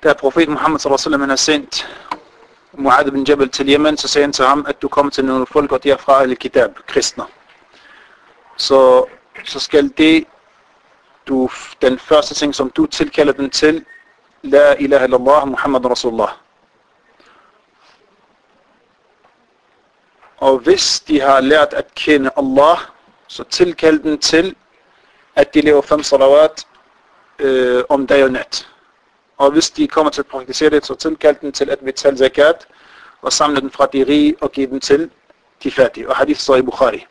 Da profeten Muhammed sallallahu alaihi wasallam har sendt Muad bin Jabal til Yemen, så sagde han til ham, at du kommer til nogle folk, og de er fra al-Kitab, kristne. Så skal det, den første ting, som du tilkalder dem til, La ilaha illallah, Muhammad Rasulullah. Og hvis de har lært at kende Allah, så tilkald dem til, at de lever 5 salawat om dag og nat. Og hvis de kommer til at praktisere det, så tilkald dem til at betale zakat, og samle den fra de rige og give dem til de fattige. Og hadith står i Bukhari.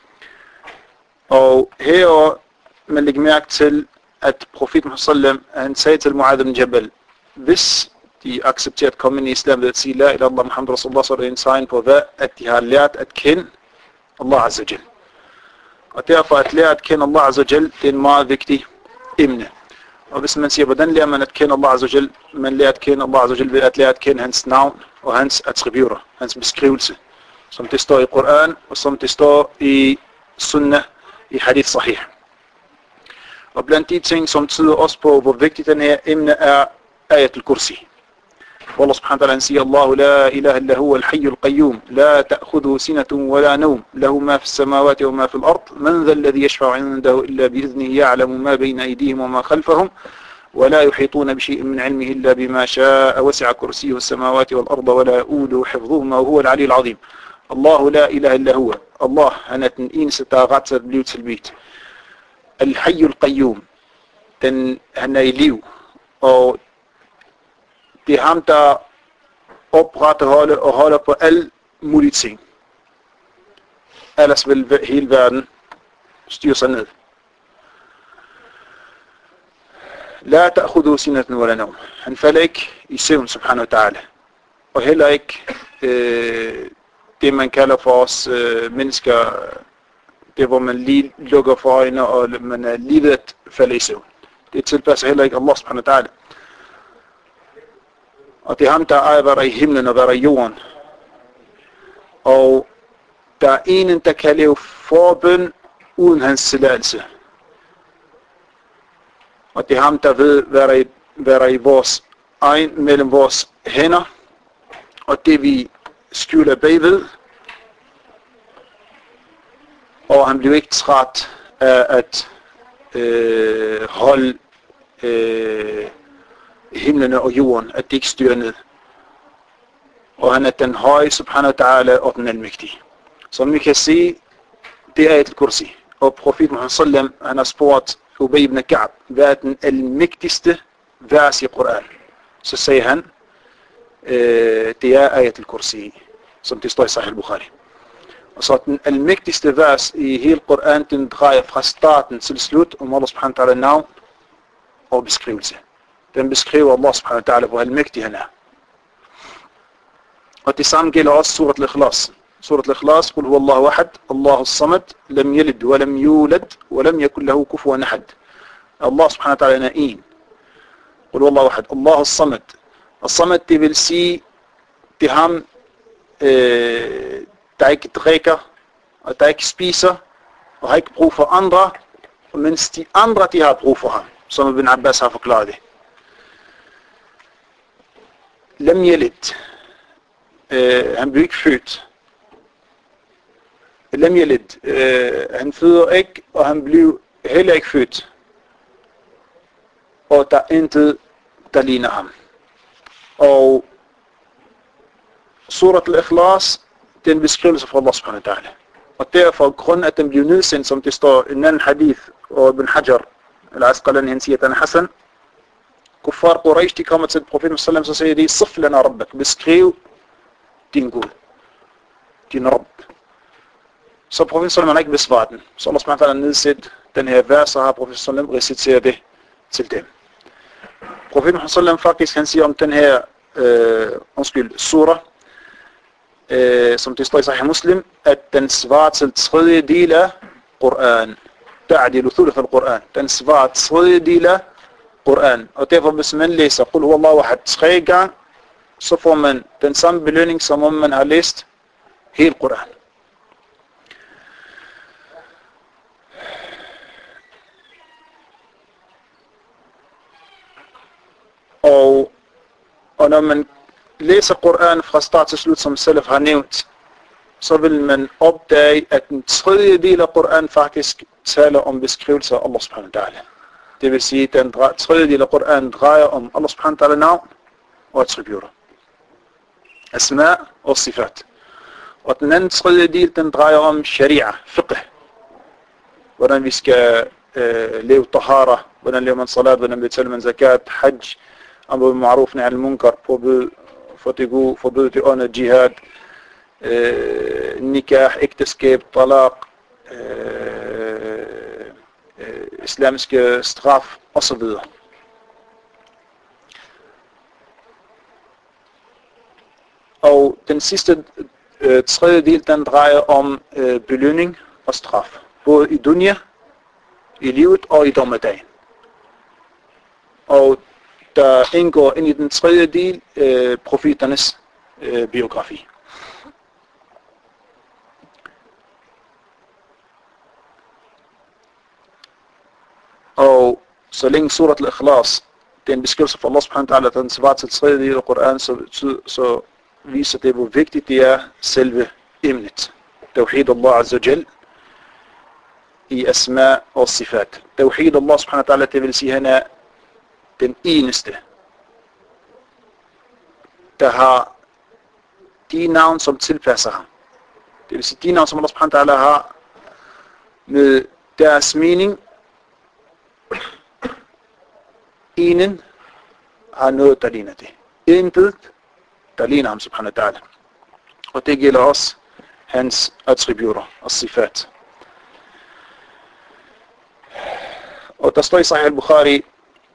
Og her man lægger mærke til, at profeten sallam, han sagde til Muad bin Jabal, hvis de accepterer at komme ind i islam ved at sige, La ilaha illallah Muhammad Rasulullah, så er det en tegn på, at de har lært at kende Allah Azza Jal. Og derfor at lære at kende Allah Azza Jal, det er en meget vigtig emne. Og hvis man siger, hvordan lærer man at kende Allah Azza Jal? Man lærer at kende Allah Azza Jal ved at lære at kende hans navn og hans attributter, hans beskrivelse, som det står i Koran, og som det står i Sunnah, i Hadith Sahih. Og blandt de ting, som tyder også på, hvor vigtigt den her emne er, Ayat al-Kursi. والله سبحانه وتعالى نسي الله لا إله إلا هو الحي القيوم لا تأخذه سنة ولا نوم له ما في السماوات وما في الأرض من ذا الذي يشفع عنده إلا بإذنه يعلم ما بين أيديهم وما خلفهم ولا يحيطون بشيء من علمه إلا بما شاء وسع كرسيه السماوات والأرض ولا يؤوده حفظهما وهو العلي العظيم الله لا إله إلا هو الله هنتن إن ستاغات بليوت البيت الحي القيوم den han er i liv, og det er ham, der opretholder og holder på alle mulige ting. Ellers vil hele verden styre sig ned. La ta'khudhu sinatun wala nawm. Han falder ikke i søvn, subhanahu wa ta'ala. Og heller ikke det, man kalder for os mennesker, det hvor man lige lukker for øjnene, og man er lige ved at falde i søvn. Det tilpasser heller ikke Allah subhanahu wa ta'ala. Og det er ham, der ejer, hvad der er i himlen og hvad der er i jorden. Og der er enen, der kan leve forbøn uden hans tilladelse. Og det er ham, der ved, hvad der er i vores egen, mellem vores hænder, og det vi skjuler bagved. Og han bliver ikke træt af at holde himlene og jorden, at det ikke styrer ned. Og han er den høje, subhanahu wa ta'ala, og den almægtige. Som vi kan se, det er Ayat al-Kursi. Og profeten Muhammad sallam, han har spurgt Ubay ibn Ka'b, hvad er den almægtigste vers i Koran? Så sagde han, det er Ayat al-Kursi, som det står i Sahih al-Bukhari. Og så den almægtigste vers i hele Koran, den drejer fra starten til slut om Allah subhanahu wa ta'ala navn og beskrivelse. Den beskriver Allah subhanahu wa ta'ala, hvor almægtig han er. Og det samme gælder også surat al-Ikhlas. Surat al-Ikhlas, قل هو الله أحد الله الصمد لم يلد ولم يولد ولم يكن له كفوا أحد. Allah subhanahu wa ta'ala er en. قل هو الله أحد الله الصمد. الصمد, det vil sige, det er ham, der ikke drikker, og der ikke spiser, og har ikke brug for andre, mens de andre, de har brug for ham, som Ibn Abbas har forklaret det. Lam yalid. Han blev ikke født. Lam yalid. Han føder ikke, og han blev heller ikke født. Og der er intet, der ligner ham. Og surat al-Ikhlas, det er en beskrivelse fra Allah subhanahu wa ta'ala. Og derfor, grund at den blev nedsendt, som det står i en anden hadith, og Ibn Hajar, al-Asqalani, han siger, at den er Hassan. Kuffar Quraysh, de kommer til profeten sallam, så siger de, Sif lana rabbak, beskriv din Gud, din Rabb. Så profeten sallam har ikke besvaret den. Så Allah subhanahu wa ta'ala nedsæt den her vers, så har profeten sallam reciteret det til dem. Profeten sallam faktisk, han siger om den her, surah, som det står i Sahih Muslim, at den svarer til tredje del af Koran. Ta'dilu thuluth al-Quran. Den svarer tredje del af Koran. Og derfor, hvis man læser Qul huwa Allahu ahad 3 gange, så får man den samme belønning, som om man har læst hele Koran. Og Og når man læser Koran fra start til slut, som Salaf har nævnt, så vil man opdage, at den tredje del af Koran faktisk taler om beskrivelser af Allah subhanahu wa ta'ala. Det vil sige, at den tredje del af Koran drejer om Allah subhanahu wa ta'ala navn og attributter. Asma og sifat. Og den anden tredje del, den drejer om sharia, fiqh. Hvordan vi skal leve tahara, hvordan lever man salat, hvordan betaler man zakat, hajj, amr bil ma'ruf, nahy anil munkar, påbud for det gode, forbud til ånd, jihad, nikah, ægteskab, talaq, islamiske straf osv. Og den sidste tredjedel, den drejer om belønning og straf. Både i dunya, i livet og i dommedagen. Og der indgår ind i den tredje del profeternes biografi. Og så længe surat al-Ikhlas, det er en beskrivelse for Allah subhanahu wa ta'ala, den svarer til tredje del af Koran, så viser det, hvor vigtigt det er selve emnet. Tawhid Allah azza jal i asma og sifat. Tawhid Allah subhanahu wa ta'ala, det vil sige, han er den eneste, der har de navn, som tilpasser ham. Det vil sige, de navn, som Allah subhanahu wa ta'ala har med deres mening, ingen har noget, der ligner det. Intet, der ligner ham, subhanahu wa ta'ala. Og det gælder også hans attributter og sifat. Og der står i Sahih al-Bukhari,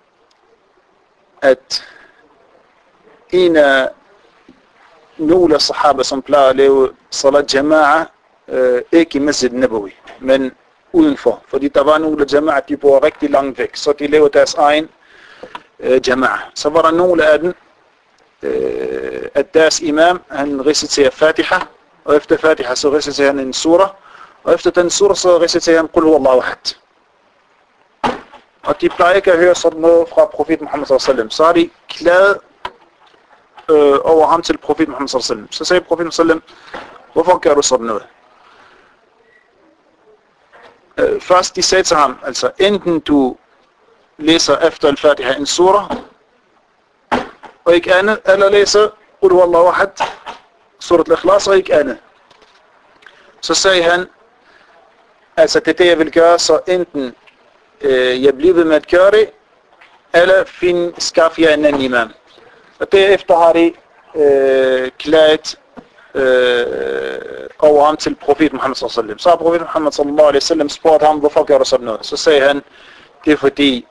at en af nogle af sahaba, som plejer at lave salat jama'a, ikke i Masjid Nabawi, men udenfor. Fordi der var nogle jama'a, de bor rigtig langt væk, så de lavede deres egen jama'a. Så var der nogle af dem, at deres imam, han reciterer Fatiha, og efter Fatiha så reciterer han en surah, og efter den surah så reciterer han Qul huwallahu ahad. Og de plejer ikke at høre sådan noget fra profeten Muhammad sallallahu alaihi wasallam. Så har de klaget over ham til profeten Muhammad sallallahu alaihi wasallam. Så sagde profeten sallallahu alaihi wasallam, hvorfor gør du sådan noget? Først de sagde til ham, altså enten du læser efter al-Fatiha en surah, og ikke andet, eller læser Qul huwallahu ahad, surat al-Ikhlas, og ikke andet. Så sagde han, altså det er det jeg vil gøre, så enten jeg bliver ved med at gøre det, eller skaffe jeg en anden imam. Og derefter har de klaget over ham til profeten Muhammad sallallahu alaihi wasallam. Så har profeten Muhammad sallallahu alaihi wasallam spurgt ham, hvorfor gør du sådan noget? Så sagde han, det er fordi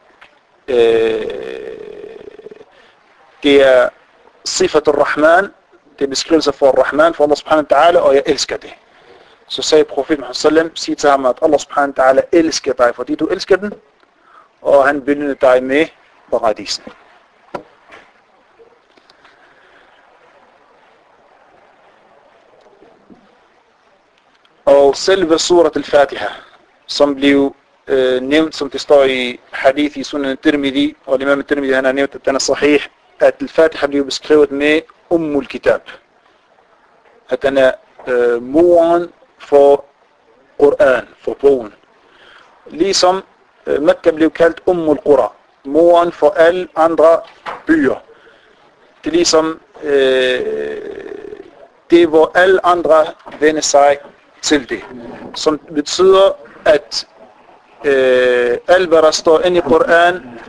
det er sifat al-Rahman, det er beskrivelse for al-Rahman, for Allah subhanahu wa ta'ala, og jeg elsker det. Så sagde profeten Muhammad sallallahu alaihi wasallam, sig til ham, at Allah subhanahu wa ta'ala elsker dig, fordi du elsker den, og han belønner dig med paradisen. Og selve surat al-Fatiha, som blev nævnt, som det står i hadith i Sunan al-Tirmidhi, og imam al-Tirmidhi han har nævnt, at den er sahih, at al-Fatiha blev beskrevet med al-Kitab. At den er moren for Koran, for bogen. Ligesom Mekka blev kaldt al-Qura, moren for alle andre byer. Det er ligesom det, hvor alle andre vender sig til det. Som betyder, at alt hvad der står inde i Koran,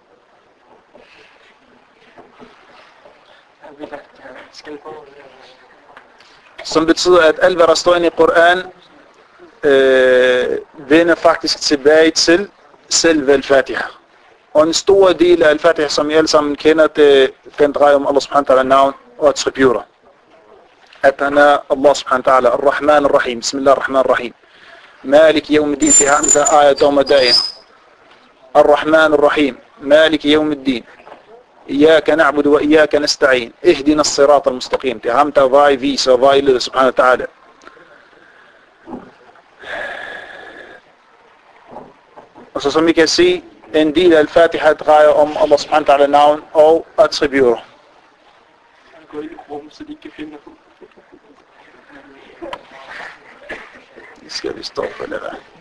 som betyder, at alt hvad der står inde i Koran, vender faktisk tilbage til selve al-Fatiha. Og en stor del af al-Fatiha, som I alle sammen kender, den drejer om Allah subhanahu wa ta'ala navn og attributter. At han er Allah subhanahu wa ta'ala, ar-Rahman ar-Rahim, bismillah ar-Rahman ar-Rahim. Malik yawmiddin, det er hamza ayat dommedagen. Ar-Rahman ar-Rahim, Malik yawmiddin. إياك نعبد وإياك نستعين اهدنا الصراط المستقيم. Det er ham, der vej viser og vejleder subhanahu wa ta'ala. Og så som I kan se, en del af al-Fatiha drejer om Allah subhanahu wa ta'ala navn og attributter. gå ind i rummet, så de ikke kan finde ham. Det skal vi stoppe, eller hvad?